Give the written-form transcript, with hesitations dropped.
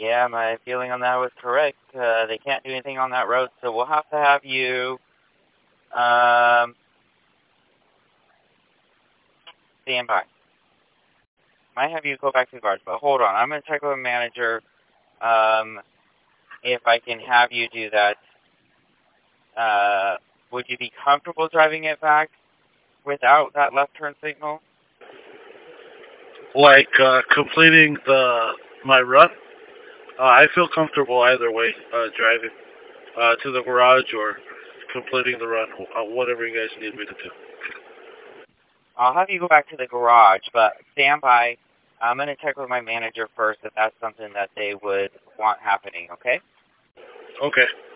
Yeah, my feeling on that was correct. They can't do anything on that road, so we'll have to have you stand by. Might have you go back to the garage, but hold on. I'm going to check with the manager if I can have you do that. Would you be comfortable driving it back without that left turn signal? Like completing my run. I feel comfortable either way, driving to the garage or completing the run, whatever you guys need me to do. I'll have you go back to the garage, but stand by. I'm going to check with my manager first if that's something that they would want happening, okay? Okay.